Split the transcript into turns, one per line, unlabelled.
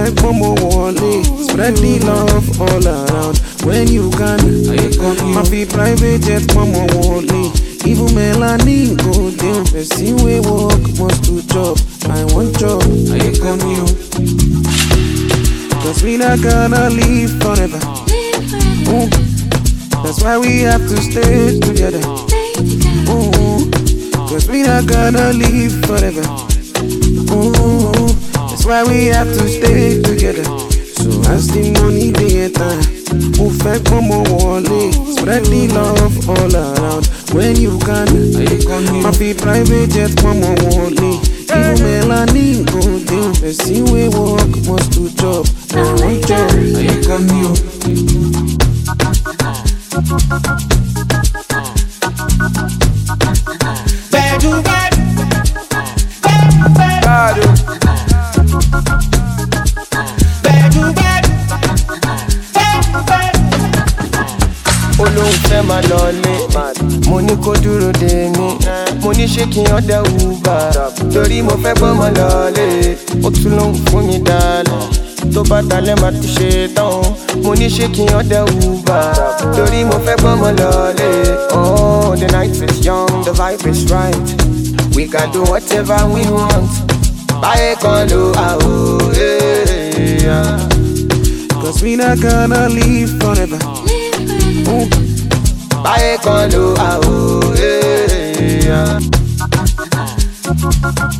fẹ́ gbọ́mọ wọlé, spread the love all around. When you can, my fi private jet mama wọlé. Even Melanie go down. Person we work must to job. I want job. Cause we not gonna live forever. That's why we have to stay together. Cause we not gonna live forever. That's why we have to stay together. So as the money dey enter, mo fẹ́ gbọ́mọ wọlé, spread the love all around. When you can, my fi private jet mama wọlé. Even Melanie go down. Person we work must to job. I want job.
Olóhùn fẹ́ máa lọlé, mo ní kó dúró dè mí. Mo ní ṣé kí n ọdẹ Uber, torí mo fẹ́ gbọ́mọ lọlé. Ó tún lóhùn fún mi dálẹ̀, tó bá dalẹ̀ máa ti ṣe tán. Mo ní ṣé kí n ọdẹ Uber, torí mo fẹ́ gbọ́mọ lọlé. Oh, the night is young, the vibe is right. We can do whatever we want. Báyé kan ló àwò, yeah.
Cause we not gonna live forever.
Báyé kan ló àwò, yeah.